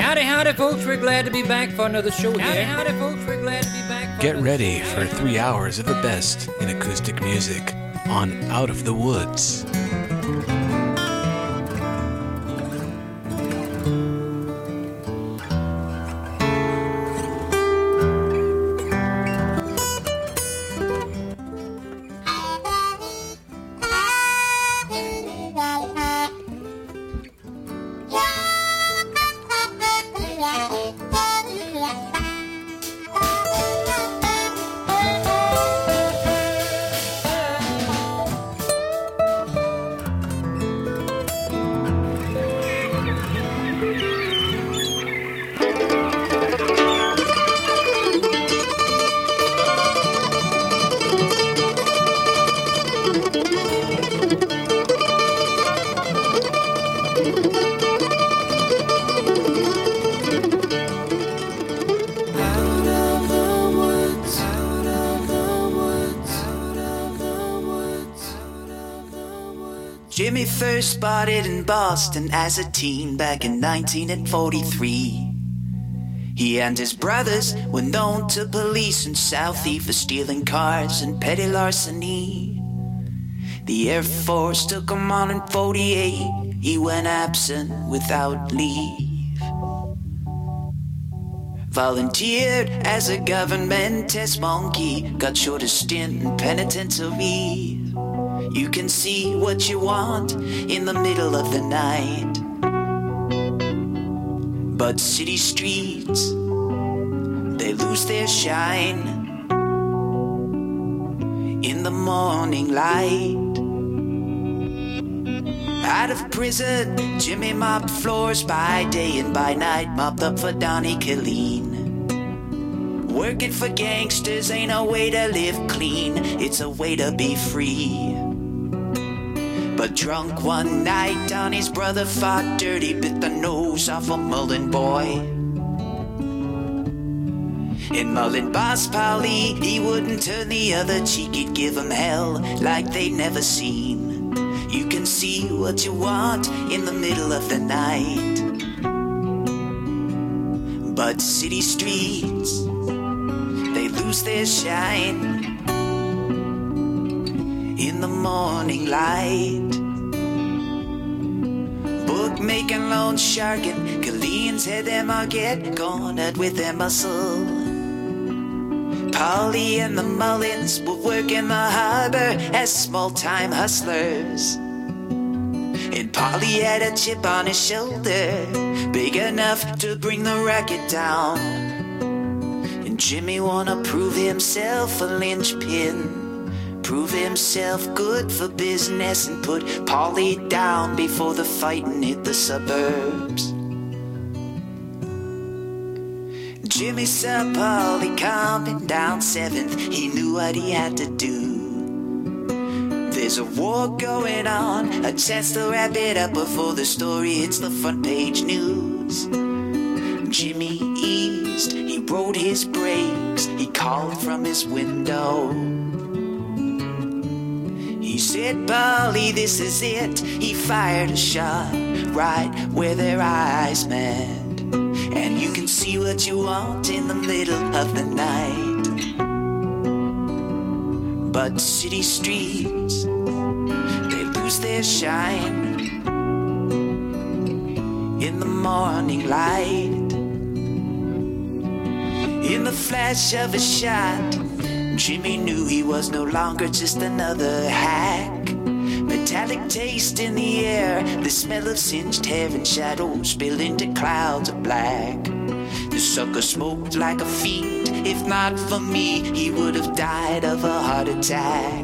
Howdy, howdy, folks. We're glad to be back for another show here. Howdy, folks. We're glad to be back. Get ready for 3 hours of the best in acoustic music on Out of the Woods. Jimmy first spotted in Boston as a teen back in 1943. He and his brothers were known to police in Southie for stealing cars and petty larceny. The Air Force took him on in 48. He went absent without leave. Volunteered as a government test monkey, got short a stint in penitentiary. You can see what you want in the middle of the night. But city streets, they lose their shine in the morning light. Out of prison, Jimmy mopped floors by day and by night, mopped up for Donnie Killeen. Working for gangsters ain't a way to live clean, it's a way to be free. But drunk one night, Donnie's brother fought dirty, bit the nose off a Mullen boy. And Mullen boss Polly, he wouldn't turn the other cheek, he'd give him hell like they'd never seen. You can see what you want in the middle of the night. But city streets, they lose their shine in the morning light. Bookmaking, loan sharking, Colleen's had them all get cornered with their muscle. Polly and the Mullins were working the harbor as small-time hustlers. And Polly had a chip on his shoulder, big enough to bring the racket down. And Jimmy wanna prove himself a linchpin, prove himself good for business, and put Polly down before the fighting hit the suburbs. Jimmy saw Polly coming down 7th, he knew what he had to do. There's a war going on, a chance to wrap it up before the story hits the front page news. Jimmy eased, he rode his brakes, he called from his window. He said, Polly, this is it. He fired a shot right where their eyes met. And you can see what you want in the middle of the night. But city streets, they lose their shine in the morning light. In the flash of a shot, Jimmy knew he was no longer just another hack. Metallic taste in the air, the smell of singed hair and shadows spill into clouds of black. The sucker smoked like a fiend. If not for me, he would have died of a heart attack.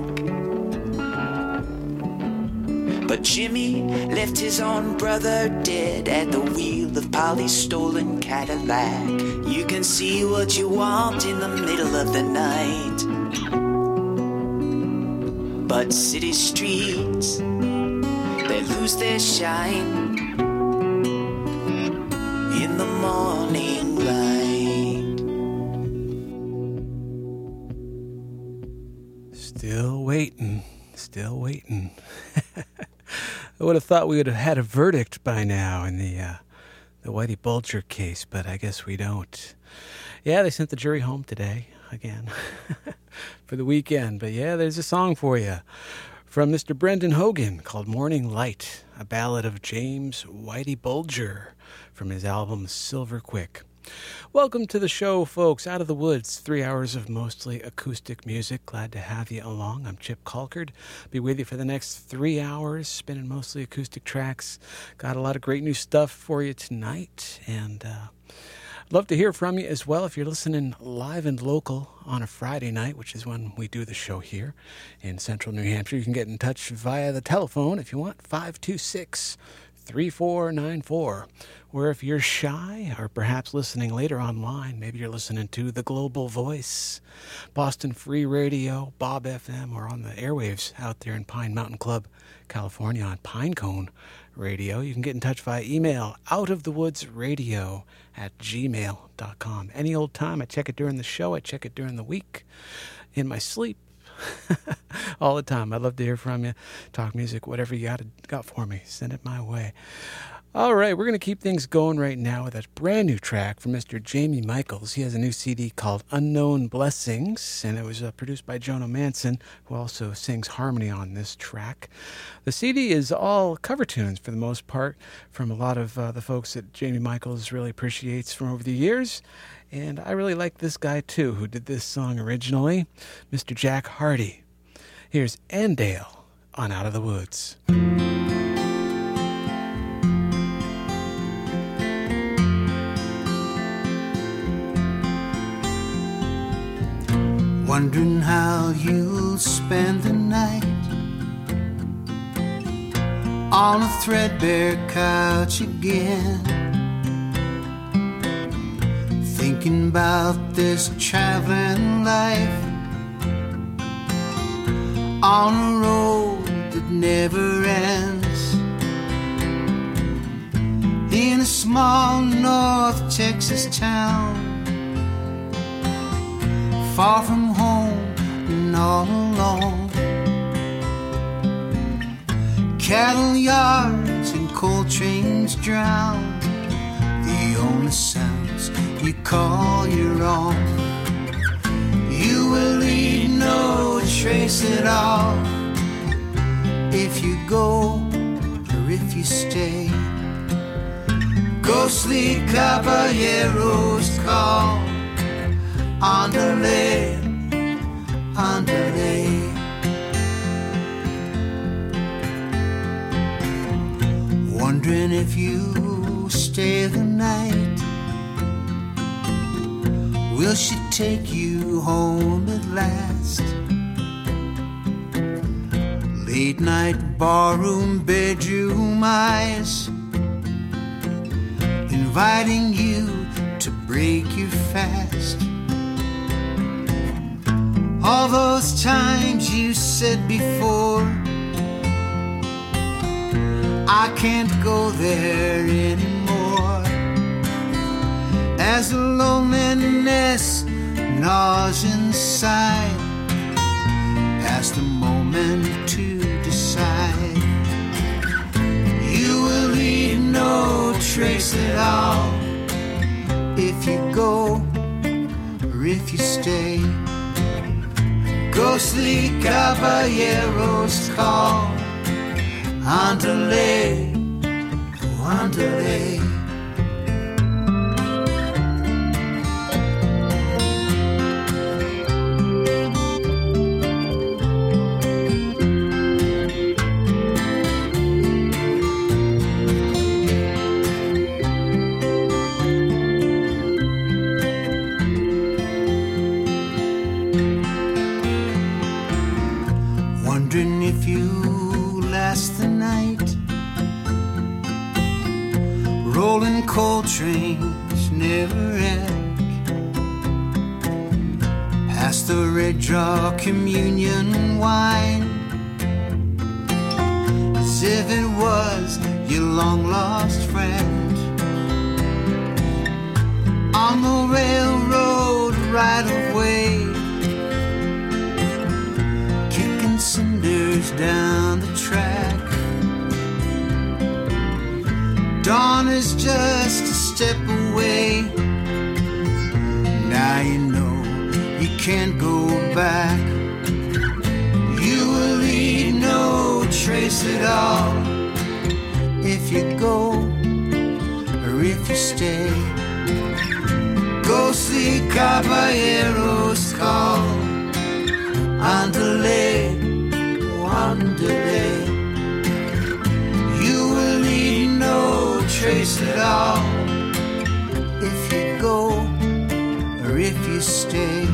But Jimmy left his own brother dead at the wheel of Polly's stolen Cadillac. You can see what you want in the middle of the night. But city streets, they lose their shine in the morning light. Still waiting. I would have thought we would have had a verdict by now in the the Whitey Bulger case, but I guess we don't. Yeah, they sent the jury home today, again, for the weekend. But yeah, there's a song for you from Mr. Brendan Hogan called Morning Light, a ballad of James Whitey Bulger from his album Silver Quick. Welcome to the show, folks. Out of the Woods, 3 hours of mostly acoustic music. Glad to have you along. I'm Chip Colkard. Be with you for the next 3 hours, spinning mostly acoustic tracks. Got a lot of great new stuff for you tonight, and love to hear from you as well if you're listening live and local on a Friday night, which is when we do the show here in central New Hampshire. You can get in touch via the telephone if you want, 526-3494. Or if you're shy or perhaps listening later online, maybe you're listening to The Global Voice, Boston Free Radio, Bob FM, or on the airwaves out there in Pine Mountain Club, California on Pinecone Radio. You can get in touch via email, outofthewoodsradio@gmail.com. Any old time. I check it during the show. I check it during the week, in my sleep, all the time. I'd love to hear from you. Talk music, whatever you got for me. Send it my way. All right, we're going to keep things going right now with a brand new track from Mr. Jamie Michaels. He has a new CD called Unknown Blessings, and it was produced by Jonah Manson, who also sings harmony on this track. The CD is all cover tunes for the most part from a lot of the folks that Jamie Michaels really appreciates from over the years. And I really like this guy, too, who did this song originally, Mr. Jack Hardy. Here's Andale on Out of the Woods. Wondering how you'll spend the night on a threadbare couch again, thinking about this traveling life on a road that never ends, in a small North Texas town, far from home and all alone. Cattle yards and coal trains drown the only sounds you call your own. You will leave no trace at all if you go or if you stay. Ghostly caballeros call. Andale, andale. Wondering if you stay the night. Will she take you home at last? Late night barroom bedroom eyes, inviting you to break your fast. All those times you said before, I can't go there anymore. As the loneliness gnaws inside, past the moment to decide. You will leave no trace at all if you go or if you stay. Ghostly caballeros call. Andale, andale. Wondering if you last the night, rolling coal trains never end, past the Red Draw communion wine, as if it was your long lost friend. On the railroad right of way, kicking cinders down the track. Dawn is just a step away. Now you know you can't go back. You will leave no trace at all if you go or if you stay. Ghostly caballeros call. Andale, oh andale. You will leave no trace at all if you go or if you stay.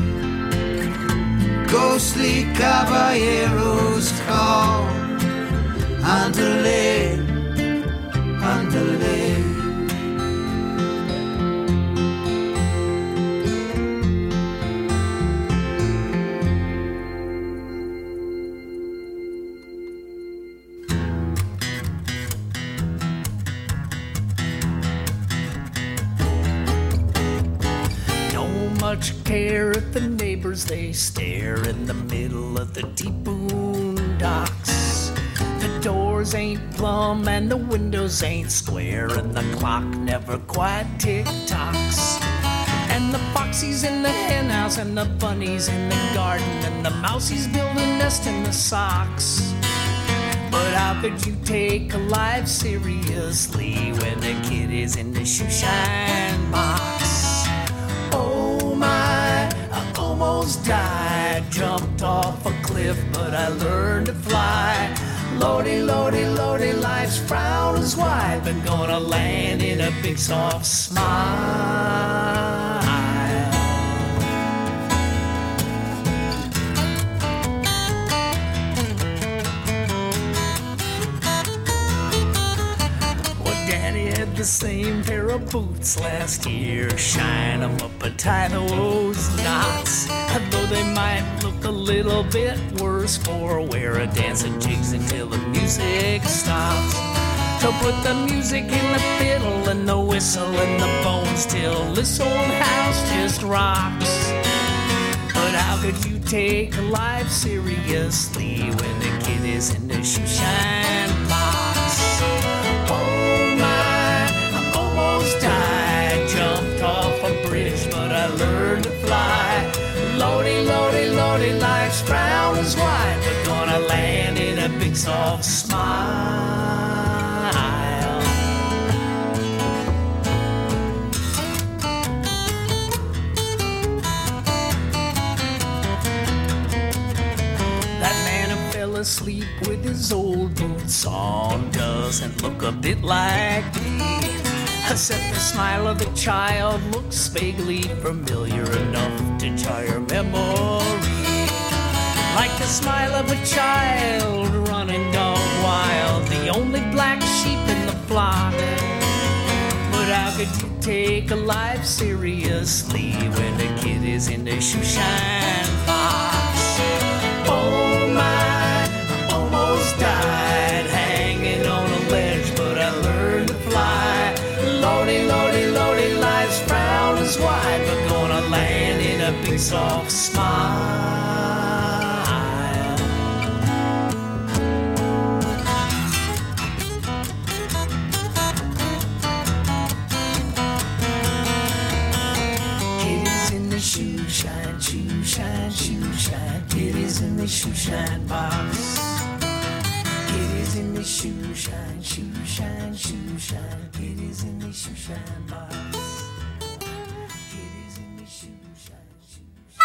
Ghostly caballeros call. Andale, andale. Much care if the neighbors they stare in the middle of the deep boondocks. The doors ain't plumb and the windows ain't square, and the clock never quite tick-tocks. And the foxies in the henhouse and the bunnies in the garden, and the mousies build a nest in the socks. But how could you take life seriously when the kid is in the shoeshine box? I almost died, jumped off a cliff, but I learned to fly. Lordy, lordy, lordy, life's frown is wide, but gonna land in a big soft smile. Daddy had the same pair of boots last year. Shine 'em up and tie those knots. Though they might look a little bit worse for wear a dancing jigs until the music stops. So put the music in the fiddle and the whistle and the bones till this old house just rocks. But how could you take life seriously when the kid is in the shoeshine box? Died, jumped off a bridge, but I learned to fly. Lordy, lordy, lordy, life's frown is wide, but gonna land in a big soft smile. That man who fell asleep with his old boots on doesn't look a bit like me. Except the smile of the child looks vaguely familiar enough to jar your memory. Like the smile of a child running dog wild, the only black sheep in the flock. But how could you take a life seriously when the kid is in the shoeshine box? Oh my, I almost died hanging on a ledge, but I learned to fly. Lordy, lordy, lordy, life's frown is wide, but gonna land in a big soft smile. Kitties in the shoeshine, shoeshine, shoeshine. Kitties in the shoeshine box. Kitties in the shoeshine, shoeshine, shoeshine. Kitties in the shoeshine box. Kitties in the shoeshine, shoeshine.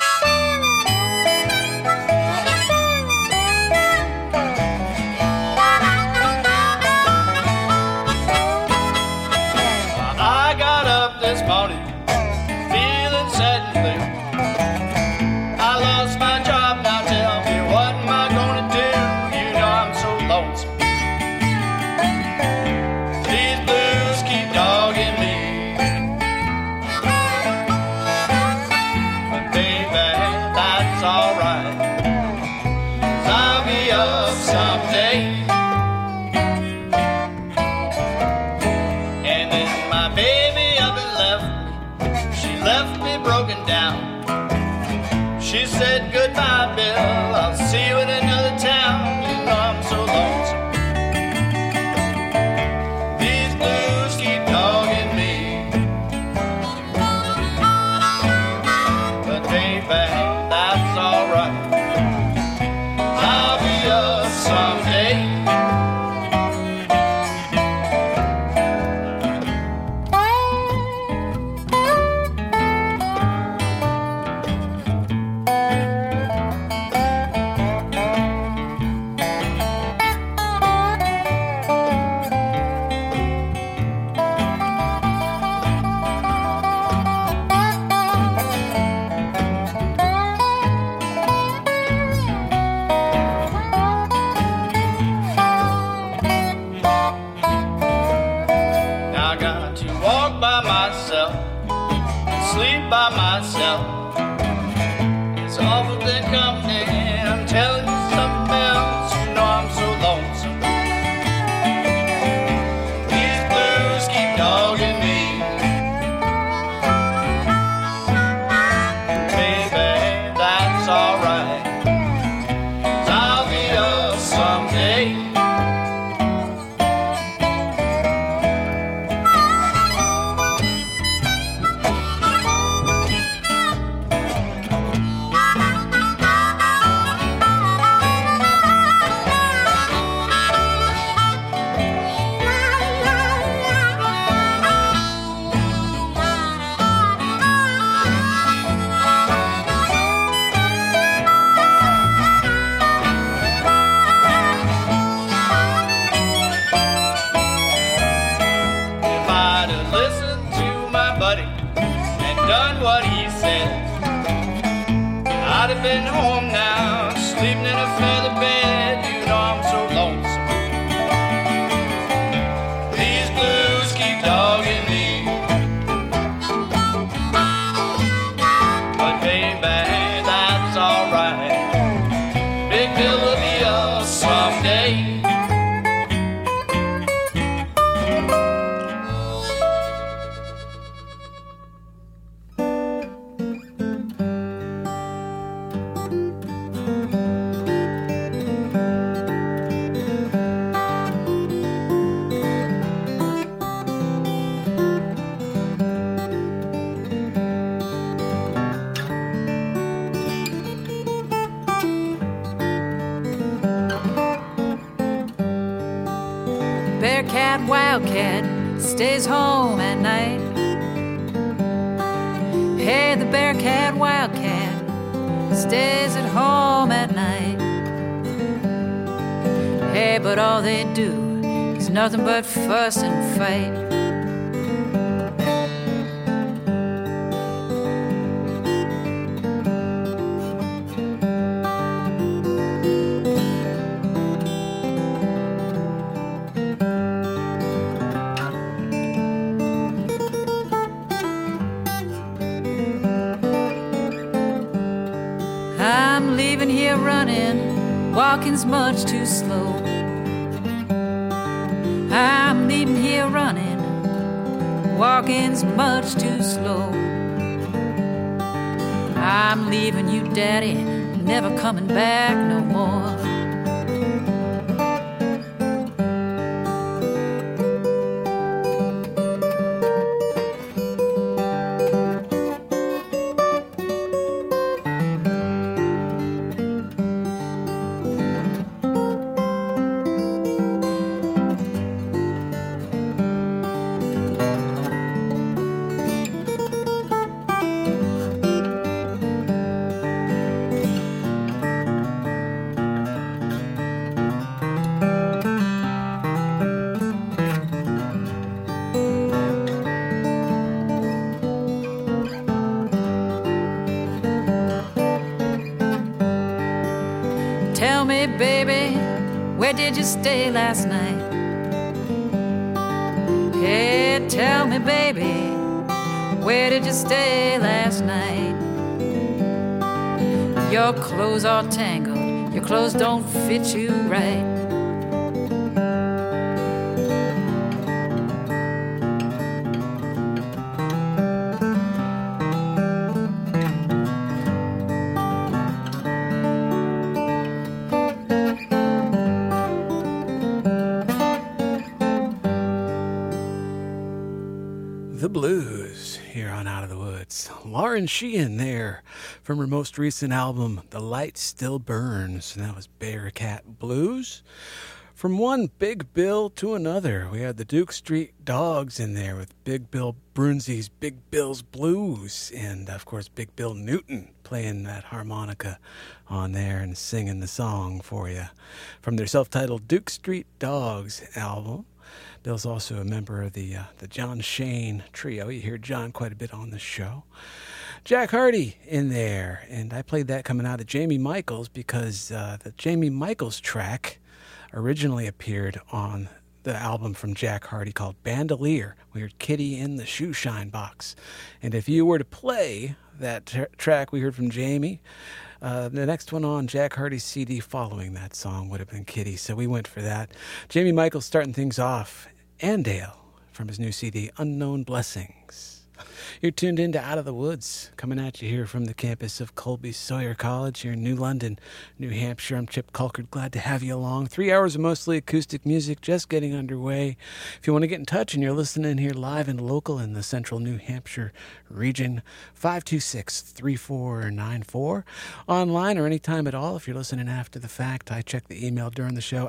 I got up this morning feeling sad and blue. I lost my job, now tell me what am I gonna do? You know I'm so lonesome. These blues keep dogging me. But baby, that's alright, 'cause I'll be up someday. And then my baby up and left me. She left me broken down. She said goodbye, Bill, I'll see you in another town. You know I'm so lonesome. These blues keep dogging me. myself, sleep by myself. It's awful good company, I'm telling you something else. You know I'm so lonesome. These blues keep dogging me. Baby, that's alright, 'cause I'll be up someday. Done what he said, I'd have been home now, sleeping in a feather bed. You know I'm so lonesome. These blues keep dogging me. But baby, that's alright. Big Bill will be up someday. Bearcat, wildcat, stays home at night. Hey, the bearcat, wildcat, stays at home at night. Hey, but all they do is nothing but fuss and fight. I'm leaving here running, walking's much too slow. I'm leaving here running, walking's much too slow. I'm leaving you, Daddy, never coming back no more. Tell me, baby, where did you stay last night? Hey, tell me, baby, where did you stay last night? Your clothes are tangled, your clothes don't fit you right. The Blues here on Out of the Woods. Lauren Sheehan there from her most recent album, The Light Still Burns. And that was Bearcat Blues. From one Big Bill to another, we had the Duke Street Dogs in there with Big Bill Brunzi's Big Bill's Blues. And, of course, Big Bill Newton playing that harmonica on there and singing the song for you. From their self-titled Duke Street Dogs album. Bill's also a member of the John Shane Trio. You hear John quite a bit on the show. Jack Hardy in there, and I played that coming out of Jamie Michaels because the Jamie Michaels track originally appeared on the album from Jack Hardy called Bandolier. We heard Kitty in the Shoeshine Box. And if you were to play that track we heard from Jamie, the next one on Jack Hardy's CD following that song would have been Kitty, so we went for that. Jamie Michaels starting things off, and Dale from his new CD, Unknown Blessings. You're tuned in to Out of the Woods, coming at you here from the campus of Colby Sawyer College here in New London, New Hampshire. I'm Chip Culkert, glad to have you along. 3 hours of mostly acoustic music just getting underway. If you want to get in touch and you're listening here live and local in the central New Hampshire region, 526-3494. Online or anytime at all if you're listening after the fact. I check the email during the show,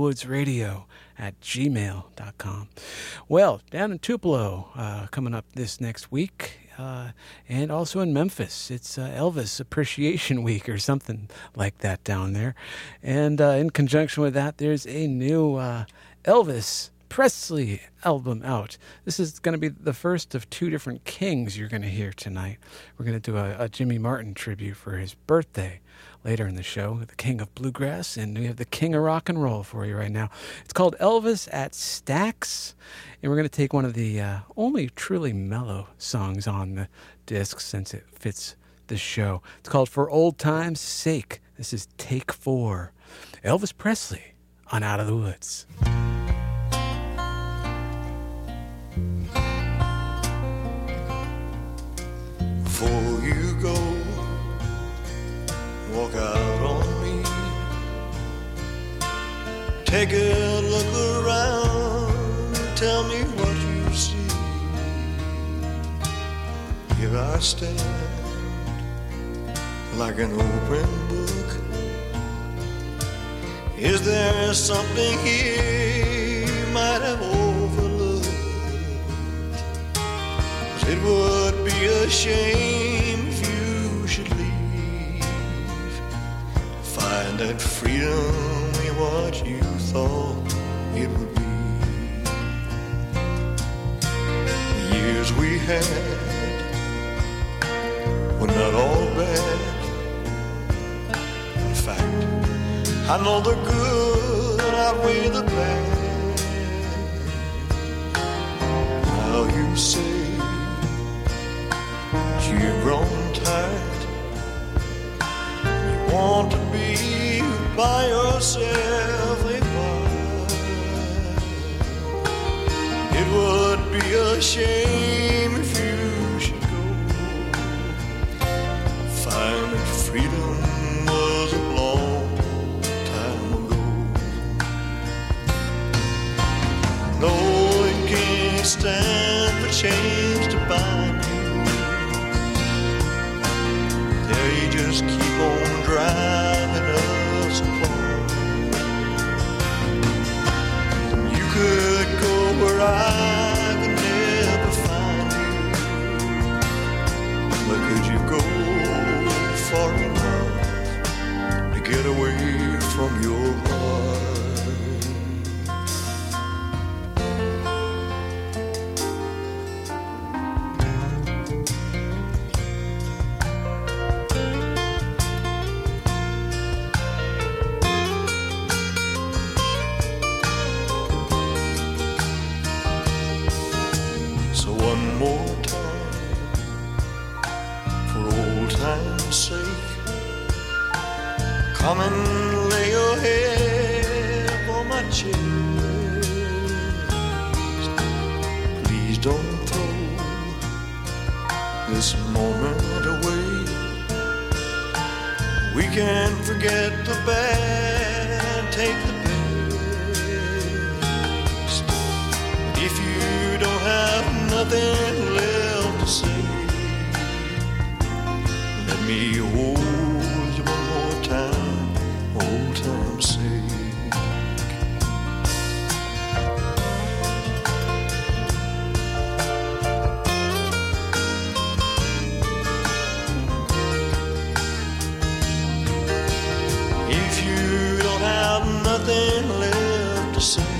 outofthewoodsradio@gmail.com. Well, down in Tupelo, coming up this next week, and also in Memphis. It's Elvis Appreciation Week or something like that down there. And in conjunction with that, there's a new Elvis Presley album out. This is going to be the first of two different kings you're going to hear tonight. We're going to do a Jimmy Martin tribute for his birthday later in the show, the King of Bluegrass, and we have the King of Rock and Roll for you right now. It's called Elvis at Stax, and we're going to take one of the only truly mellow songs on the disc since it fits the show. It's called For Old Time's Sake. This is Take 4. Elvis Presley on Out of the Woods. Before you go, walk out on me. Take a look around, tell me what you see. Here I stand, like an open book. Is there something here you might have overlooked? 'Cause it would be a shame if you should leave, find that freedom ain't what you thought it would be. The years we had were not all bad. In fact, I know the good outweigh the bad. Now you say you've grown tired, you want to be by yourself a while. It would be a shame if you should go, find that freedom was a long time ago. No, it can't stand for change to bind you. They just keep on driving us apart. You could go where I could never find you, but could you go far enough to get away from your heart? Come and lay your head on my chest. Please don't throw this moment away. We can forget the bad, take the best. If you don't have nothing left to say, let me hold you one more time. Old time's sake. If you don't have nothing left to say,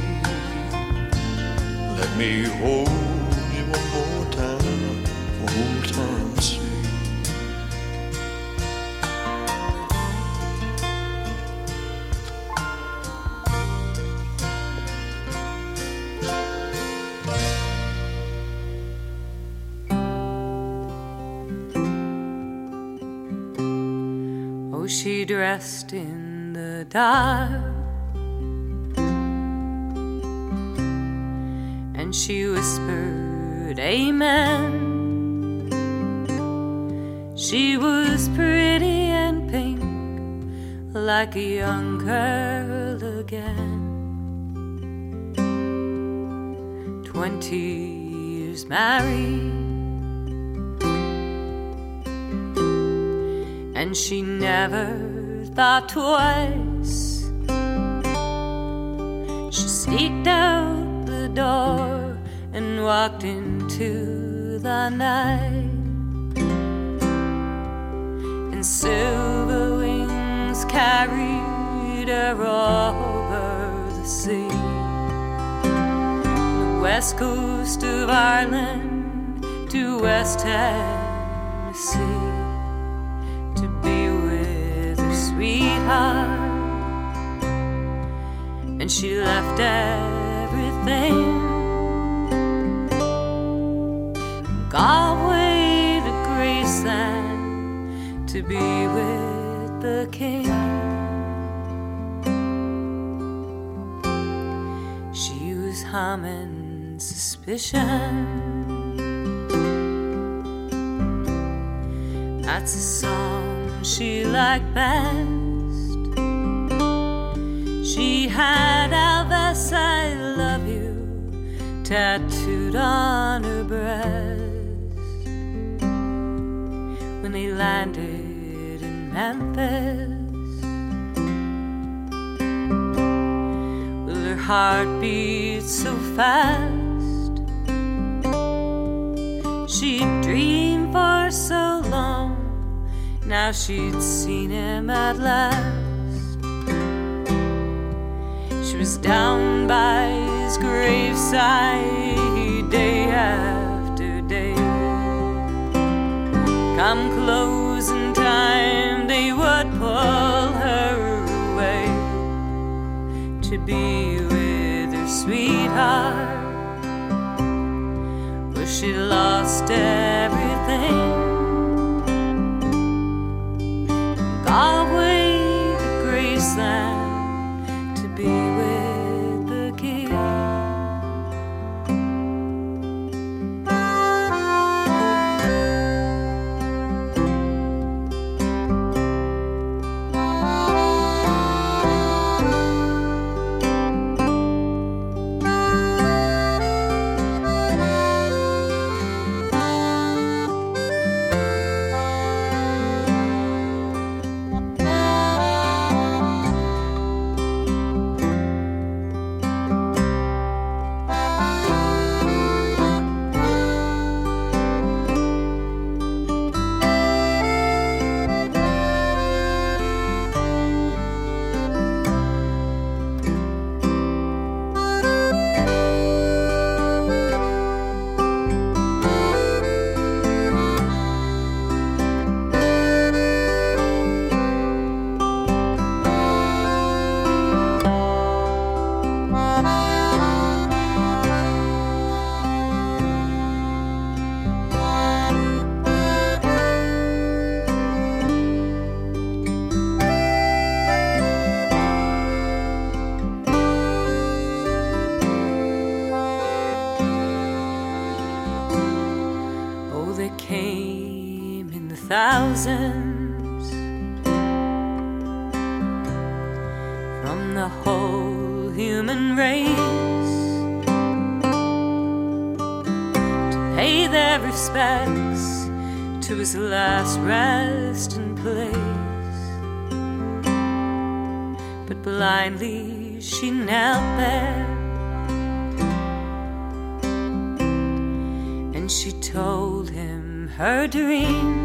let me hold you one more time. Old time's sake. she dressed in the dark, and she whispered, "Amen." She was pretty and pink, like a young girl again. 20 years married, and she never thought twice. She sneaked out the door and walked into the night, and silver wings carried her over the sea. The west coast of Ireland to West Tennessee, sweetheart, and she left everything, Galway to Graceland to be with the king. She was humming suspicion. That's a song she liked best. She had Elvis, I love you, tattooed on her breast. When they landed in Memphis, well, her heart beat so fast. She'd dreamed for so long, now she'd seen him at last. She was down by his graveside day after day. Come closing time, they would pull her away to be with her sweetheart, where she lost everything. Galway to Graceland to be with the king. Thousands from the whole human race to pay their respects to his last resting place. But blindly she knelt there, and she told him her dream.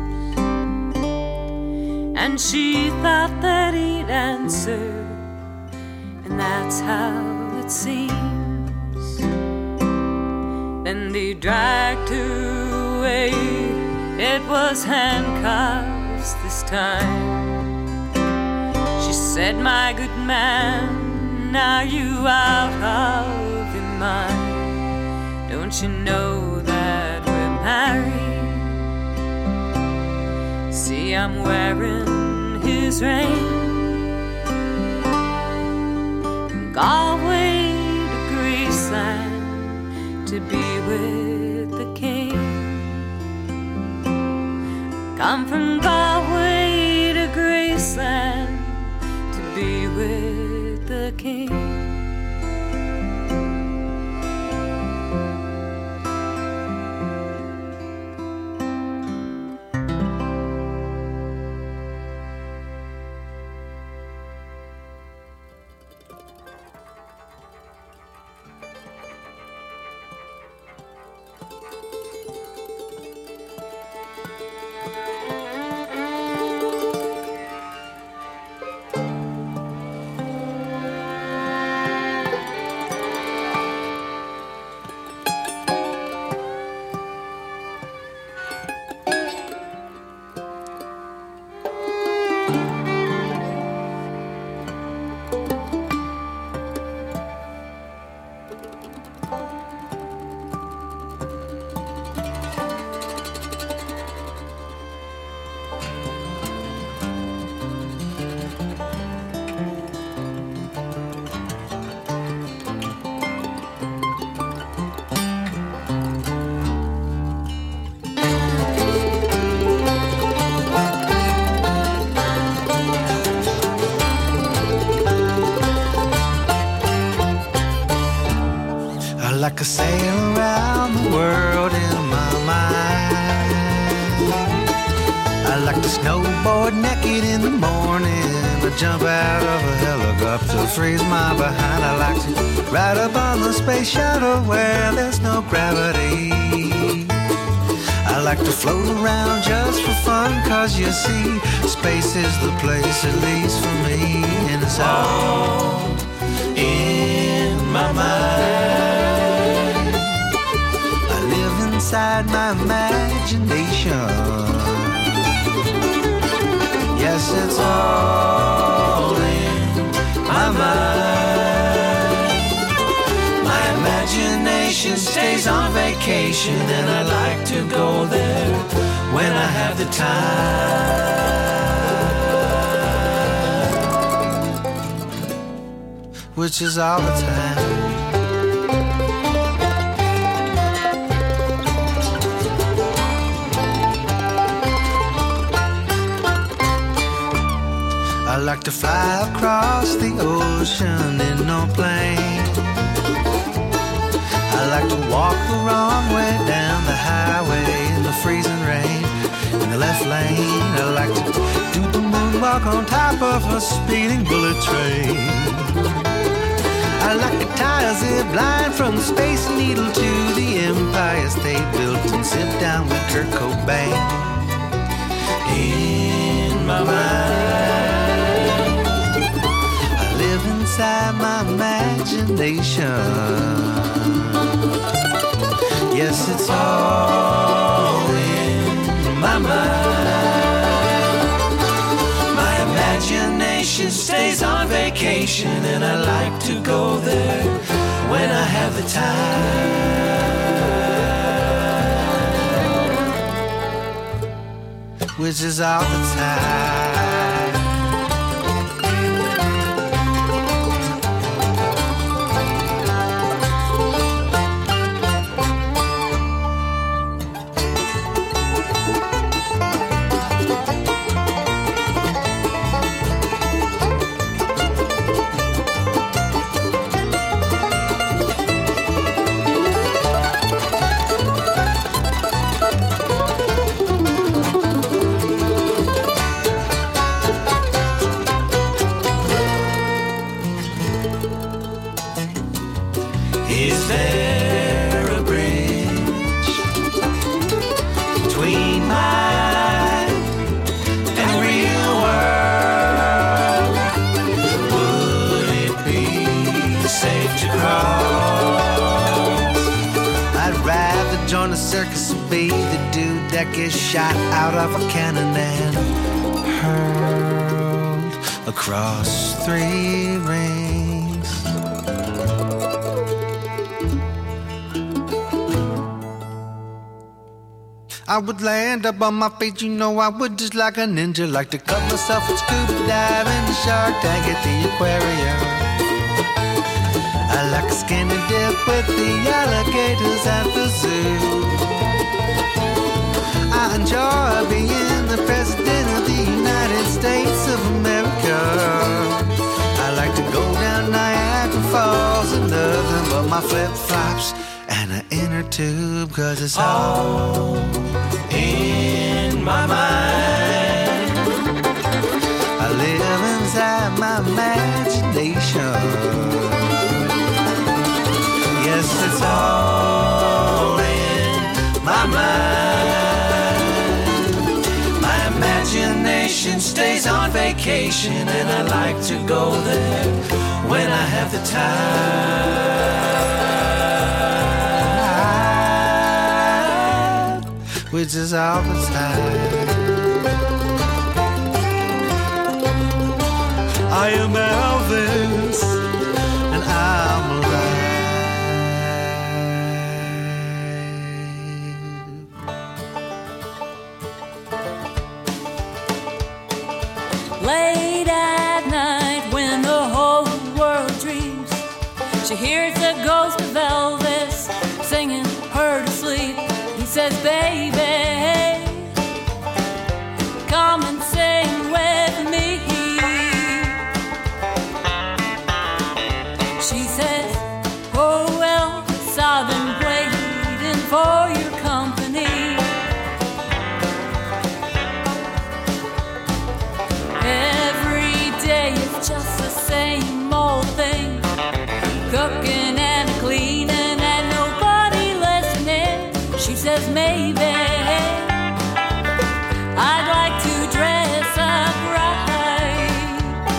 And she thought that he'd answer, and that's how it seems. Then they dragged her away, it was handcuffs this time. She said, "My good man, are you out of your mind? Don't you know that we're married? See, I'm wearing his his reign. Galway to Graceland to be with the king. Come from Galway to Graceland to be with the king. Like a sail around the world in my mind. I like to snowboard naked in the morning. I jump out of a helicopter, freeze my behind. I like to ride up on the space shuttle where there's no gravity. I like to float around just for fun, cause you see, space is the place, at least for me. And it's all in my mind. Inside my imagination. Yes, it's all in my mind. My imagination stays on vacation, and I like to go there when I have the time, which is all the time. I like to fly across the ocean in no plane. I like to walk the wrong way down the highway in the freezing rain. In the left lane, I like to do the moonwalk on top of a speeding bullet train. I like to tie a zip line from the Space Needle to the Empire State Building and sit down with Kurt Cobain. In my mind, inside my imagination. Yes, it's all in my mind. My imagination stays on vacation, and I like to go there when I have the time, which is all the time. Circus will be the dude that gets shot out of a cannon and hurled across 3 rings. I would land up on my feet, you know I would just like a ninja. Like to cut myself with scuba dive in the shark tank at the aquarium. I like a skinny dip with the alligators at the zoo. I enjoy being the president of the United States of America. I like to go down Niagara Falls and nothing but my flip-flops and an inner tube, 'cause it's all in my mind. I live inside my imagination. Yes, it's all in my mind. My imagination stays on vacation, and I like to go there when I have the time, which is all the time. I am Elvis, and I'm alive. Late at night when the whole world dreams, she hears the ghost of Elvis singing her to sleep. He says, baby, come and sing with me. She says, oh Elvis, I've been waiting for your company. Every day it's just the same old thing, cooking and cleaning and nobody listening. She says, maybe I'd like to dress up right,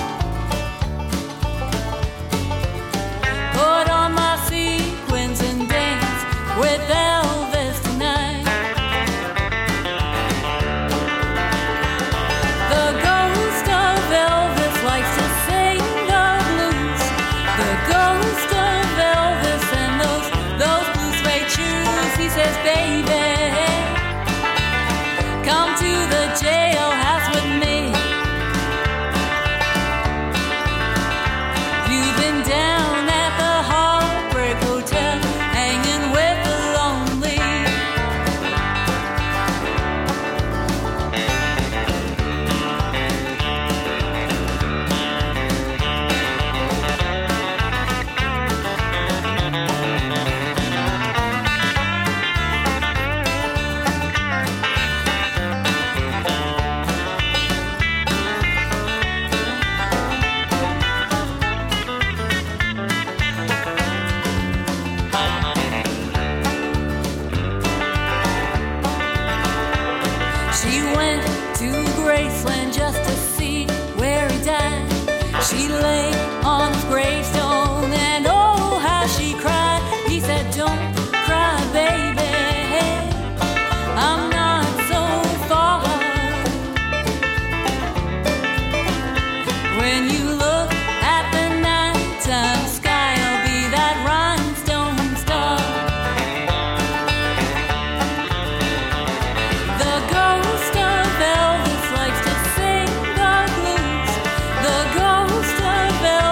put on my sequins and dance with Elvis tonight. The ghost of Elvis likes to sing the blues. The ghost of Elvis and those blue suede shoes. He says, baby, come to the jailhouse with me. You've been down at the Heartbreak Hotel, hanging with the lonely. She went to Graceland just to see where he died. She lay on his gravestone and oh, how she cried. He said, don't cry, baby, I'm not so far. When you look at the nighttime sky, I'll be that rhinestone star. The ghost of Elvis likes to sing the blues. The ghost of Elvis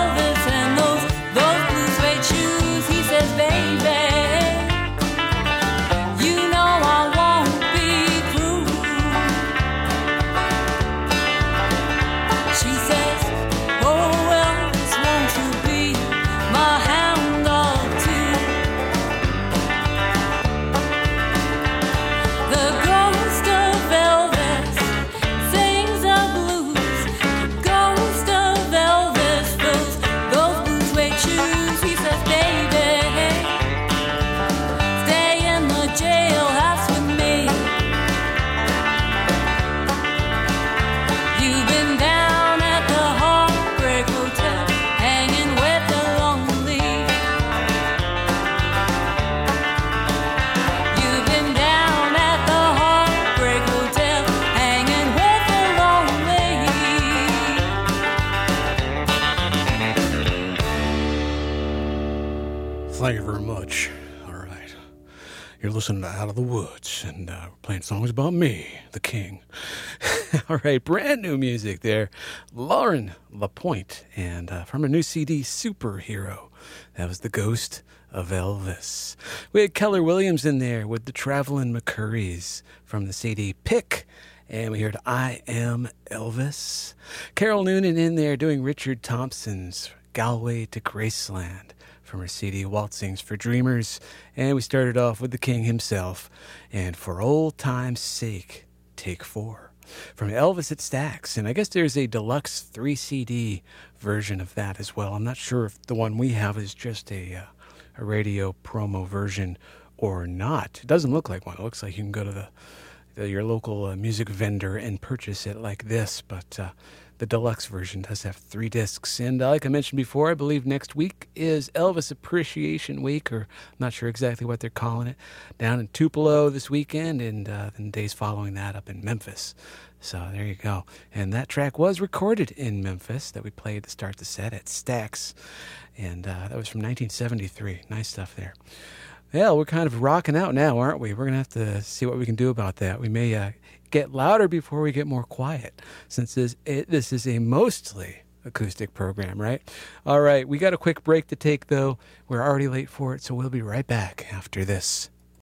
You're listening to Out of the Woods, and we're playing songs about me, the king. All right, brand new music there. Lauren Lapointe, and from her new CD, Superhero. That was The Ghost of Elvis. We had Keller Williams in there with the Travelin' McCurries from the CD Pick. And we heard I Am Elvis. Carol Noonan in there doing Richard Thompson's Galway to Graceland from her CD Waltzings for Dreamers. And we started off with the king himself. And For Old Time's Sake, Take 4 from Elvis at Stax. And I guess there's a deluxe 3 CD version of that as well. I'm not sure if the one we have is just a radio promo version or not. It doesn't look like one. It looks like you can go to your local music vendor and purchase it like this, but the deluxe version does have 3 discs. And like I mentioned before, I believe next week is Elvis Appreciation Week, or I'm not sure exactly what they're calling it, down in Tupelo this weekend, and then days following that up in Memphis. So there you go. And that track was recorded in Memphis that we played to start the set at Stax, and that was from 1973. Nice stuff there. Yeah, we're kind of rocking out now, aren't we? We're going to have to see what we can do about that. We may get louder before we get more quiet, since this is a mostly acoustic program, right? All right, we got a quick break to take, though. We're already late for it, so we'll be right back after this.